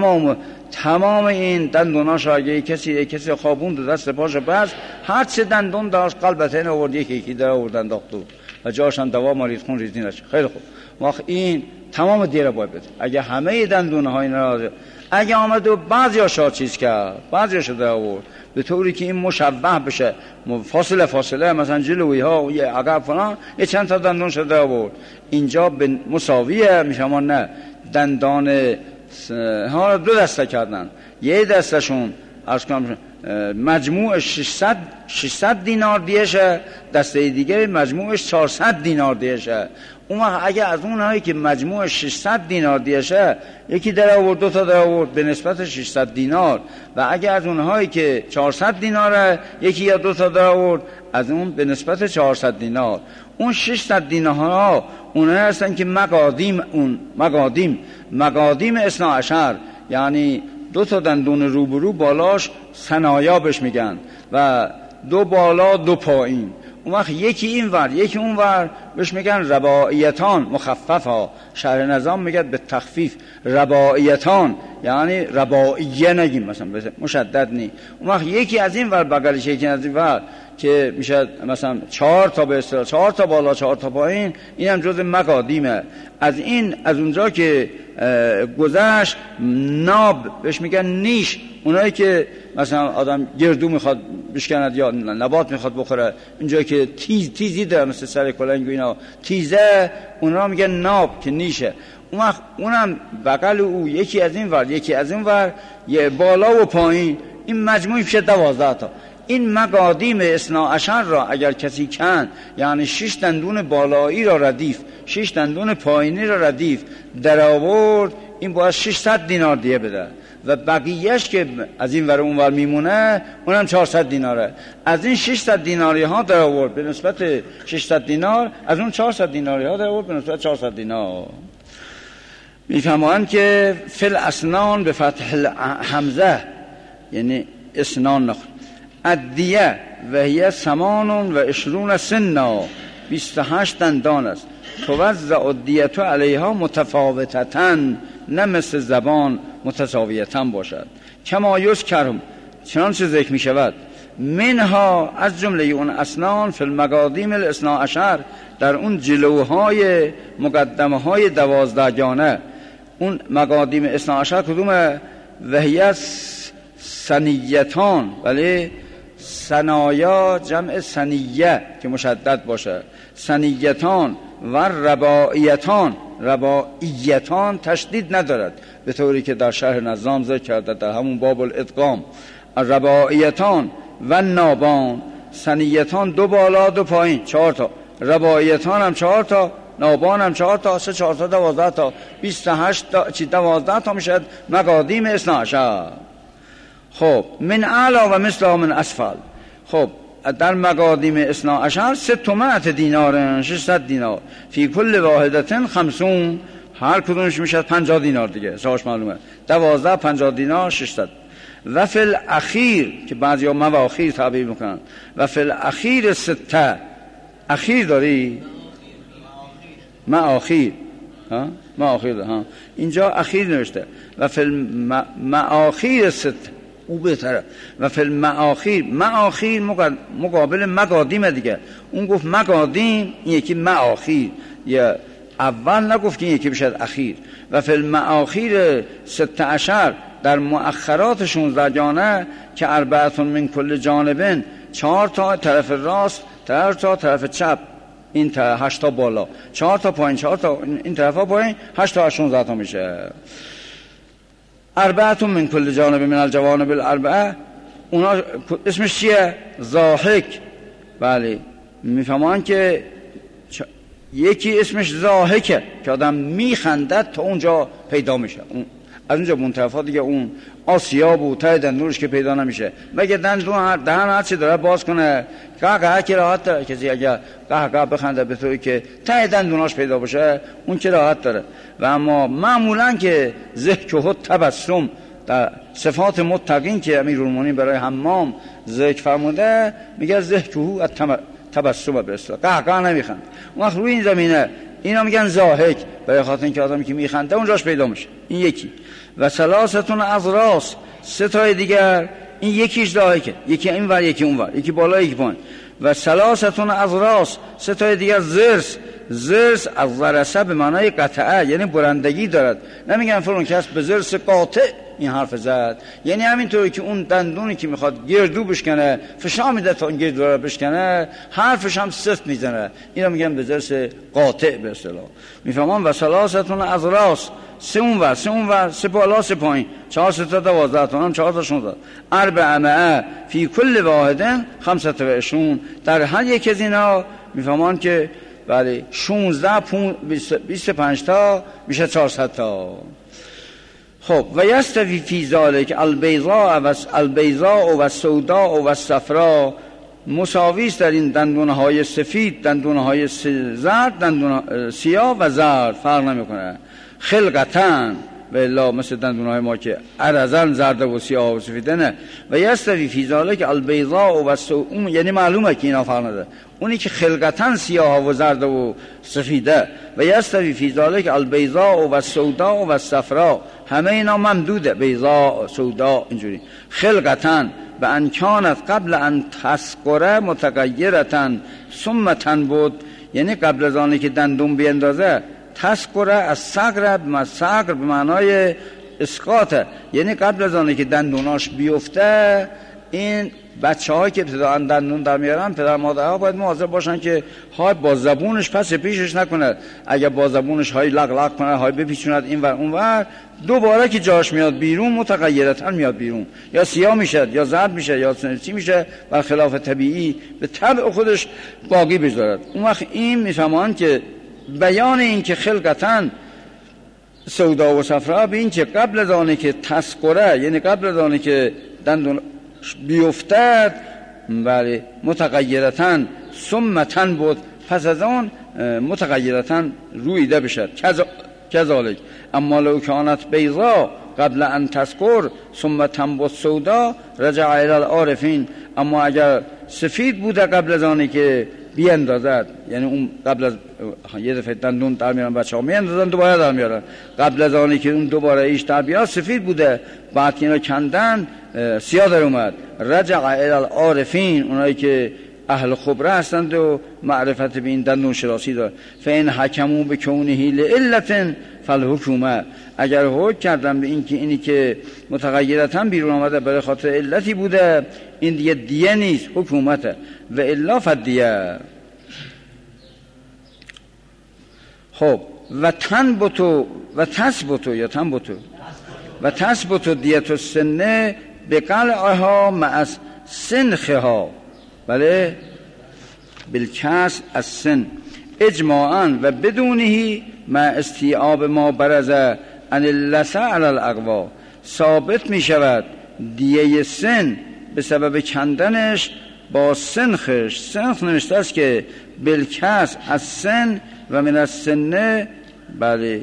تمام این دندوناش اگه کسی خوابوند دست پاش بس هر چه دندون داشت قلبتین آورد یکی در آوردن داختو و جاشان دوا مارید خون ریزی نشه. خیلی خوب، وقت این تمام دیره باید بده. اگه همه دندونها این را اگه آمد و بعضیاشا چیز کرد، بعضیاشا در آورد به طوری که این مشبه بشه، فاصله مثلا جلوی ها و یه عقب فلان، یه چند تا دندون شده در آورد، اینجا به مساویه میشما نه. دندان ها رو دو دسته کردن، یه دستشون عرض کنم مجموع 600 دینار دیشه، دسته دیگه مجموعش 400 دینار دیشه. اون وقت اگه از اونهایی که مجموع 600 دینار دیشه یکی در آورد، دو تا در آورد به نسبت 600 دینار، و اگه از اونهایی که 400 دیناره یکی یا دو تا در آورد از اون به نسبت 400 دینار. اون 600 دینارها اونها هستن که مقادیم اثنا عشر، یعنی دو تا دندون روبرو بالاش ثنایا بهش میگن و دو بالا دو پایین. اون وقت یکی این ور یکی اون ور بهش میگن رباعیتان، مخفف ها. شرح نظام میگه به تخفیف رباعیتان، یعنی رباعیه نگیم مثلا مشدد نی. اون وقت یکی از این ور بغلش یکی از این ور که میشه مثلا 4 تا به اصطلاح 4 تا بالا 4 تا پایین، این هم جز مقادیمه. از اونجا که گذشت ناب بهش میگن نیش، اونایی که مثلا آدم گردو میخواد بشکند یا نبات میخواد بخوره، اینجا که تیزی داره مثل سر کلنگ و اینا تیزه، اونا میگن ناب که نیشه. اونم بغل او یکی از این ور یکی از این ور، یه بالا و پایین، این مجموعی میشه 12 تا. این مقادیم اثنا عشر را اگر کسی کن، یعنی 6 دندون بالایی را ردیف 6 دندون پایینی را ردیف در آورد، این باید 600 دینار دیه بده و بقیهش که از این ور اون ور میمونه اونم 400 دیناره. از این 600 دیناری ها در آورد به نسبت 600 دینار، از اون 400 دیناری ها در آورد به نسبت 400 دینار. میفهمند که فل اسنان به فتح حمزه، یعنی اسنان نخل ادیه و هی 28 سنا، 28 دندان است. توزع الدیه علیها متفاوتتن، نه مثل زبان متساویتن باشد. کما یذکرهم، چنانچه ذکر می شود، منها از جمله اون اسنان فی المقادیم الاثنا عشر، در اون جلوهای مقدمه های 12 گانه. اون مقادیم اثنا عشر کدومه؟ و هی سنیتان، ولی سنایا جمع سنیه که مشدد باشه، سنیتان و رباعیتان تشدید ندارد، به طوری که در شرح نظام ذکر کرده در همون باب الادغام. رباعیتان و نابان، سنیتان 2 بالا 2 پایین 4 تا، رباعیتان هم 4 تا، نابان هم 4 تا، 3 4 تا 12 تا، 28 تا 12 تا میشد مقادیم اثنا عشر. خب من اعلا و مثل من اسفل. خب در مقادیم اثنا عشر 600 دینار، 600 دینار، فی کل واحدتن 50، هر کدومش میشه 50 دینار دیگه، حسابش معلومه. 12 50 دینار 600. و فی الاخیر که بعضیا مواخیر تعبیر میکنن، و فی الاخیر 6، اخیر داری؟ مآخیر، ها مآخیر، ها اینجا اخیر نوشته. و فی المآخیر 6، او بهتره. و فی المآخیر، مآخیر مقابل مقادیم دیگه. اون گفت مقادیم، این یکی مآخیر، یا اول نگفت که این یکی بشد اخیر. و فی المآخیر 16 در مؤخرات 16 جانه که 4 من کل جانبن، 4 تا طرف راست، 4 تا طرف چپ، این تا 8 تا بالا، 4 تا پایین، 4 تا این طرفا پایین، 8 تا 16 تا میشه. 4 من کل جانب من الجوانب الاربعه، اونا اسمش چیه؟ ضاحک. بله میفهمان که یکی اسمش ضاحکه که آدم میخندد تا اونجا پیدا میشه، از اونجا منطقه دیگه اون آسیاب و ته دندونش که پیدا نمیشه. مگه دهن هر چی داره باز کنه قهقه که راحت داره، کسی اگه قهقه بخنده به طوری که ته دندوناش پیدا باشه اون که راحت داره. و اما معمولا که ضحکه تبسم در صفات متقین که امیرالمومنین برای حمام ذکر فرموده، میگه ضحکه تبسم به اصطلاح قهقه نمیخند. اون وقت روی این زمینه اینا میگن ضاحک، برای خاطر اینکه آدمی که میخنده اونجاش پیدا میشه. این یکی. و 3 اضراس، 3 تا دیگر، این یکیش ضاحکه، یکی این ور یکی اون ور، یکی بالا یکی پایین. و 3 اضراس، 3 تا دیگر زرس از ورسه به معنای قطعه، یعنی برندگی دارد. نمیگن فلان کس به زرس قاطع این حرف زد. یعنی همینطوری که اون دندونی که میخواد گردو بشکنه فشار میده تا اون گردو رو بشکنه، حرفش هم سفت میزنه. اینو میگن به درس قاطع به اصطلاح. میفهمم و ثلاثتون از راست، سه اونور، سه بالا سه پایین، 4 تا 12 تا هم 4 تا 16. اربعه فی کل واحدن 25. در هر یک از اینا میفهمان که بله 16 25 تا میشه 400 تا. خب و یستوی فی ذالک البیضاء و السوداء و الصفراء، مساوی است در این دندونهای سفید، دندونهای زرد، دندون سیاه و زرد، فرق نمیکنه خلقتن. و الا مثل دندونهای ما که ارزن زرد و سیاه و سفیده نه. و یستوی فی ذالک البیضاء و السوداء، یعنی معلومه که اینا فرق نداره، اونی که خلقتن سیاه و زرد و سفیده. و یستوی فی ذالک البیضاء و السوداء و الصفراء، همه اینا ممدوده، بیضاء سوداء اینجوری. خلقتن به انکانت قبل ان تسقره متغیرتن ثم تنبت، یعنی قبل از آنی که دندون بیندازه. تسقره از صقر به معنای اسقاطه، یعنی قبل از آنی که دندوناش بیفته. این بچه‌هایی که ابتداء دندون در میارن، پدر مادرها باید مواظب باشن که های با زبونش پس پیشش نکنه. اگر با زبونش های لق کنه، های بپیچوند این ور اون ور، دوباره که جاش میاد بیرون متغیرتن میاد بیرون، یا سیاه میشه یا زرد میشه یا چی میشه، برخلاف طبیعی به طبع خودش باقی بذارد. اون وقت این میفهمان که بیان این که خلقتن سودا و صفرا به این که قبل از آنه که تسقره، یعنی قبل از آنه که دندون بیفتد، بله متغیرتن ثم تنبت، پس از آن متغیرتن رویده بشد. کذالک اما لو کانت بیضا قبل ان تسقر ثم تنبت سودا رجع الی العارفین، اما اگر سفید بوده قبل از آنه که بیاندازد، یعنی اون قبل از یه دفعه دندون در میارن بچه‌ها میاندازن دوباره در میارن، قبل از آنی که اون دوباره ایش در بیاد سفید بوده، بعد که اینا کندن سیاه در اومد. رجع الی العارفین، اونایی که اهل خبره هستند و معرفت به این دندون شناسی دارن. فین حکموا بکونه لعلة فالحکومه، اگر حکم کردن به این که اینی که متغیرتاً بیرون آمده برای خاطر علتی بوده، این دیگه دیه نیست، حکومته. و الا فدیه. خب و تنبتو و تثبتو یا تنبتو و تثبتو دیت السنه به قلعها مع سنخها، بله بالکسر السن اجماعا و بدونه مع استیعاب ما برز عن اللسع علی الاقوا. ثابت می شود دیه سن به سبب کندنش با سنخش. سنخ نوشته است که بالکسر از سن و من از سنه، بله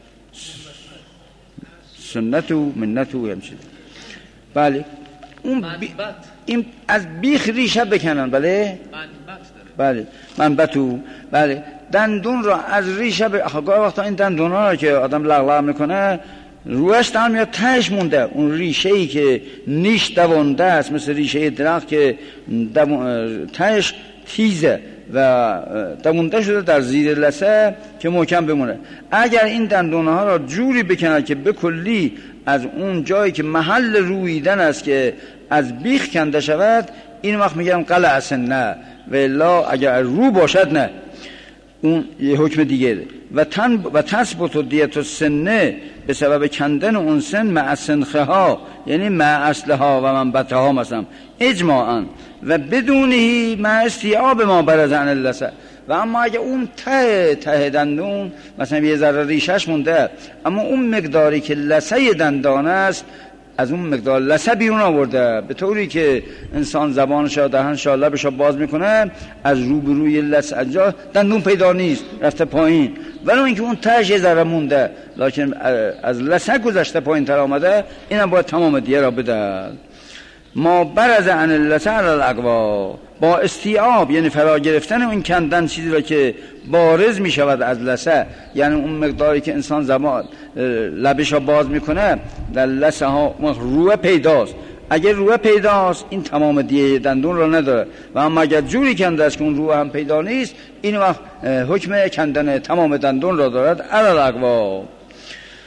سنتو منتو همچنین، بله اون این از بیخ ریشه بکنن، بله بله منبتو، بله دندون را از ریشه گاهی وقتا این دندون ها را که آدم لغلغ میکنه روش در میاد تهش مونده، اون ریشه ای که نیش دوانده است، مثل ریشه درخت که تهش تیزه و دوانده شده در زیر لثه که محکم بمونه. اگر این دندون ها را جوری بکنن که به کلی از اون جایی که محل رویدن است که از بیخ کنده شود، این وقت میگم قلع سنه، و الا اگر رو باشد نه، اون یه حکم دیگه ده. و تثبت دیت السنه به سبب کندن اون سن مع سنخه ها، یعنی مع اصلها و منبته ها مثلا اجماعا و بدونه مع استیعاب ما برز عن اللسع. و اما اگه اون ته دندون مثلا یه ذره ریشش مونده، اما اون مقداری که لثه دندان است از اون مقدار لثه بیرون آورده، به طوری که انسان زبانش و دهنش و لبش باز میکنه، از روبروی لثه جا دندون پیدا نیست، رفته پایین، ولی اینکه اون تهش یه ذره مونده لکن از لثه گذشته پایین تر آمده، اینم باید تمام دیگه را بده. ما برز عن اللسع علی الاقوا، با استیعاب یعنی فرا گرفتن اون کندن چیزی را که بارز می شود از لثه، یعنی اون مقداری که انسان زبان لبش را باز میکنه در لثه ها روح پیداست. اگر روح پیداست این تمام دیه دندون را نداره، و اما اگر جوری کنده است که اون روح هم پیدا نیست، این وقت حکم کندن تمام دندون را دارد علی الاقوا.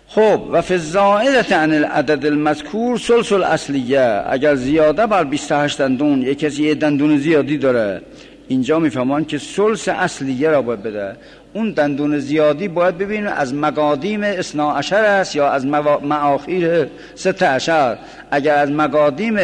خب و فی الزائدة عن العدد المذکور ثلث الاصلیه، اگر زیاده بر 28 دندون یک کسی یه دندون زیادی داره، اینجا میفهمان که ثلث اصلیه را باید بده. اون دندون زیادی باید ببینیم از مقادیم 12 است یا از مآخیر 16. اگر از مقادیم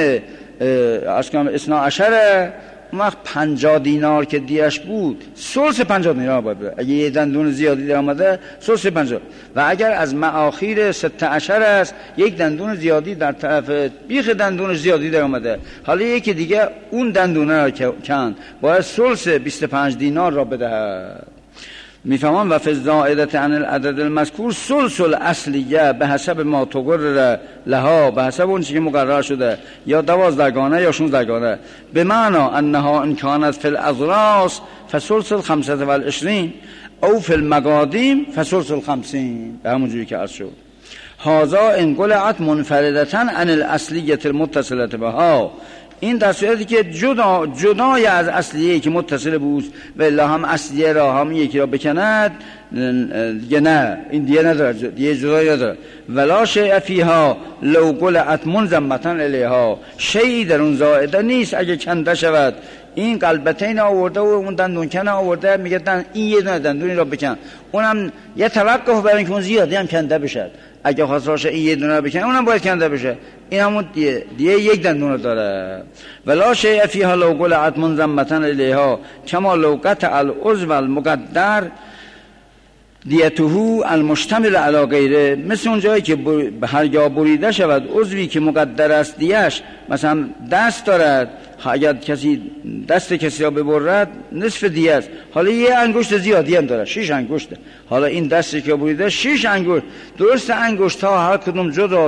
12 اون وقت 50 دینار که دیش بود ثلث 50 دینار باید بده. اگه یه دندون زیادی در آمده ثلث 50. و اگر از مآخیر 16 است یک دندون زیادی در طرف بیخ دندون زیادی در آمده، حالا یکی دیگه اون دندونه را کند، باید ثلث 25 دینار را بده. میفهمم و فی الزائدة عن العدد المذکور ثلث الاصلیه به حسب ما تقرر لها، به حسب اون چیزی که مقرر شده، یا 12 گانه یا 16 گانه. به معنی انها ان کانت فی الاضراس فثلث 25 او فی المقادیم فثلث 50. به همون جوری که عرض شد. هذا ان قلعت منفردة عن الاصلیه المتصله بها، این در صورتی که جدای از اصلیه که متصل بود و الا هم اصلیه را هم یکی را بکند دیگه نه، این دیگه نداره، دیگه جدایی نداره. ولا شیء فیها لو قلعت منضمة الیها، شیئی در اون زائده نیست اگه کنده شود. این قلبتین آورده و اون دندون کنه آورده، میگه این یه دندونی را بکن، اونم یه توقف برای اینکه اون زیادی هم کنده بشه. اگه خواست راشه این یه دونه بکنه اونم باید کنده بشه، این همون دیگه یک دندون داره. ولا شیء فیها لو قلعت منضمة الیها کما لو قطع العضو المقدر دیته المشتمل علی غیره، مثل اون جایی که هرگاه بریده شود عضوی که مقدر است دیش، مثلا دست دارد، اگر کسی دست کسی را ببرد نصف دیه است، حالا یه انگشت زیادی هم داره، 6 انگشته، حالا این دستی که بریده 6 انگشت، درست انگشت ها هر کدوم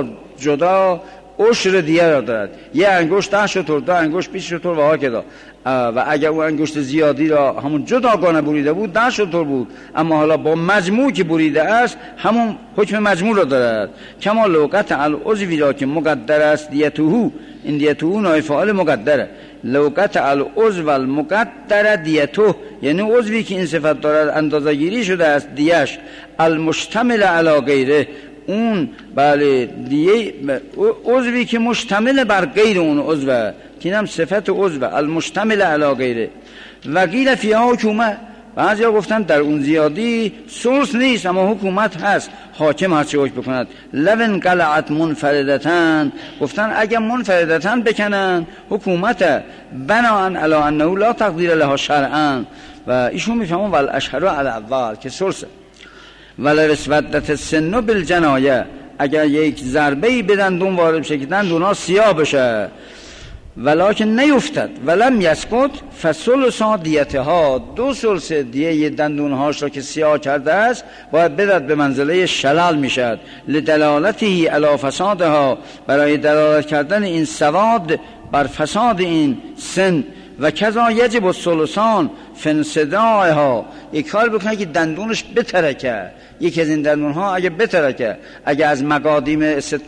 جدا عشر دیه را دارد، یه انگشت 10 شتر، 2 انگشت 20 شتر و هاکذا. و اگر اون انگشت زیادی را همون جداگانه بریده بود 10 شتر بود، اما حالا با مجموع که بریده است همون حکم مجموع را دارد. کما لو قطع العضوی را که مقدر است دیته، این دیته نائب فاعل مقدره، لو قطع العضو المقدر دیته، یعنی عضوی که این صفت دارد اندازه گیری شده است دیش، المشتمل علی غیره، اون بله دیه عضوی که مشتمل بر غیر اون عضو، که اینم صفت عضو المشتمل علی غیره. وقیل فیها حکومت، بعضیا گفتن در اون زیادی ثلث نیست اما حکومت هست، حاکم هر چه حکم بکند. لون قلعت منفردتن، گفتن اگر منفردتن بکنن حکومت بناء علی انه لا تقدیر لها شرعا، و ایشون میفهمون والاشهر علی الاول که ثلثه. ولرسودت السن بالجنایه، اگر یک ضربه‌ای به دندون وارد بشه که دندون‌ها سیاه بشه ولکن نیفتد ولم یسقط فثلث دیتها، 2/3 دیه دندونهاش را که سیاه کرده است باید بدد، به منزله شلل میشد. لدلالته علی فسادها، برای دلالت کردن این سواد بر فساد این سن. و کذا یجب الثلثان فی انصداعها، یک کار بکنه که دندونش بترکه، یکی از این دندونها اگه بترکه، اگه از مقادیم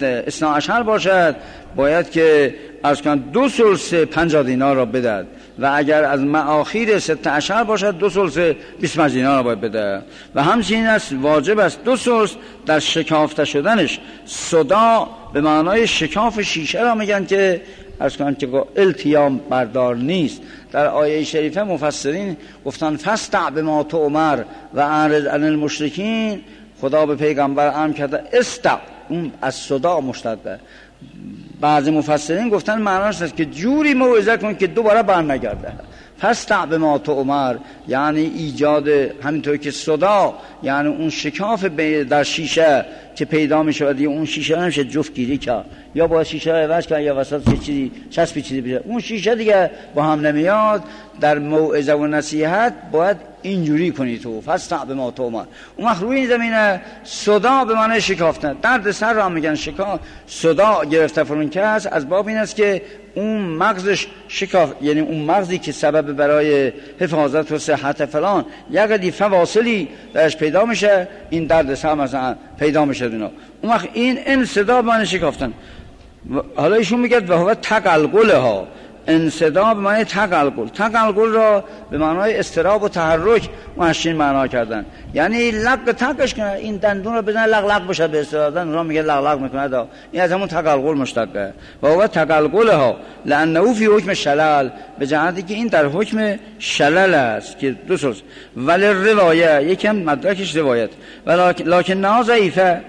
12 باشد باید که از کن 2/3 50 دینار را بدهد، و اگر از مآخیر 16 باشد 2/3 25 دینار را باید بده. و همچنین است واجب است 2/3 در شکافته شدنش. صدا به معنای شکاف شیشه را میگن که از کنم که التیام بردار نیست. در آیه شریفه مفسرین گفتن فاستع بما تؤمر و اعرض عن المشرکین، خدا به پیغمبر امر کرده استع، اون از صدا مشتقه. بعضی مفسرین گفتن معناش است که جوری موعظه کن که دوباره برنگرده. فاستع بما تؤمر یعنی ایجاد همینطور که صدا، یعنی اون شکاف در شیشه که پیدا می شود، اون شیشه نمیشه جفت گیری کرد، یا با شیشه عوض کرد یا وسط یه چیزی چسبی چیزی بشه، اون شیشه دیگه با هم نمیاد. در موعظه و نصیحت باید اینجوری کنی تو فاستع بما تؤمر. اون وقت روی این زمینه صدا به معنی شکافتن، درد سر را میگن شکاف، صدا گرفته فرون که است، از باب این است که اون مغزش شکاف، یعنی اون مغزی که سبب برای حفاظت و صحت فلان یقدی فواصلی درش پیدا میشه، این درد سر مثلا پیدا میشه اینا، اون وقت این صدا به معنی شکافتن. حالا ایشون میگه و هو تقلقلها، انصداع به معنی تقلقل. تقلقل را به معنای اضطراب و تحرک محشین معنا کردن، یعنی لق تقش کنه، این دندون رو بزنه لق لق بشه، به اصطلاح دندون میگه لق لق میکنه، این از همون تقلقل مشتقه. و هو تقلقل ها لانه فی حکم شلل، به جهتی که این در حکم شلل است که دو سوز. ولی روایه یکم مدرکش روایت لکن نه ضعیفه.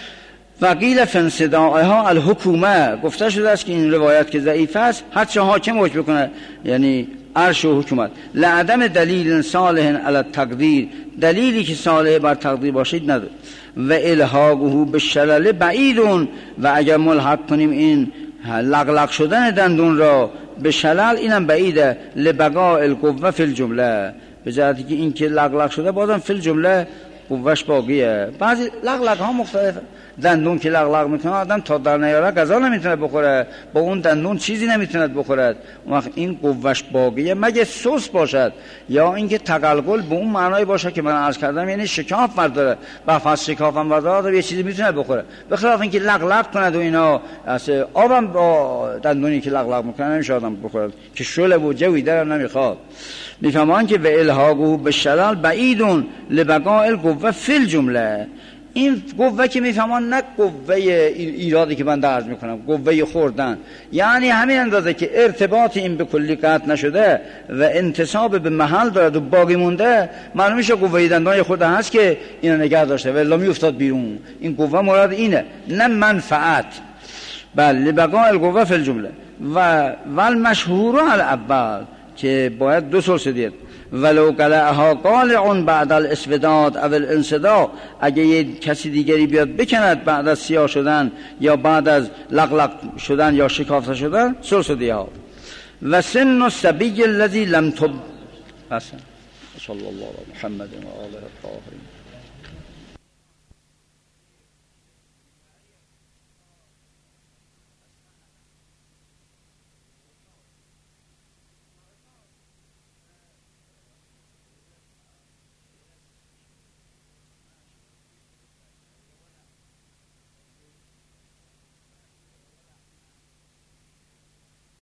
وقیل فنصداعها الحکومه، گفته شده است که این روایت که ضعیف است هرچه حاکم حکم بکنه، یعنی عرش و حکومت. لعدم دلیل صالح علی التقدیر، دلیلی که صالح بر تقدیر باشید نداره. و الحاقه بالشلل بعیدون، و اگر ملحق کنیم این لغلق شدن دندون را به شلل اینم بعیده. لبقاء القوه فی الجمله، به جهتی که این که لغلق شده بازم فی الجمله قوهش باقیه. بعضی لغلق ها مختلفه، دندون که لغلق میکنه آدم تا در نیاره غذا نمیتونه بخوره، با اون دندون چیزی نمیتونه بخورد، اون وقت این قوهش باقیه مگه سوس باشد یا اینکه تقلقل به اون معنای باشه که من عرض کردم، یعنی شکاف برداره، بفاس شکافم برداره، یه چیزی میتونه بخوره، به خلاف اینکه لغلق کند و اینا اصلا آبم با دندونی که لغلق میکنه نمیشه آدم بخورد که شله و جوی درم نمیخواد. میفهمان که به الحاقه به شلل بعیدون لبقاء القوه فی الجمله، این قوه که میفهمان نه قوه ایرادی که من عرض میکنم، قوه خوردن، یعنی همین اندازه که ارتباط این به کلی قطع نشده و انتصاب به محل دارد و باقی مونده، معلوم میشه قوه دندان خورده هست که اینو نگه داشته و الا میافتاد بیرون. این قوه مراد اینه، نه منفعت. بله لبقاء القوه فی الجمله. و المشهور الاول که باید دو سلسه دید. ولو قلعها قالع بعد الاسوداد او الانصداع، اگه یه کسی دیگری بیاد بکند بعد از سیاه شدن یا بعد از لغلق شدن یا شکافته شدن، سلسه دیه ها. و سن الصبی الذی لم تب. صلی الله علی محمد و آله الطاهرین.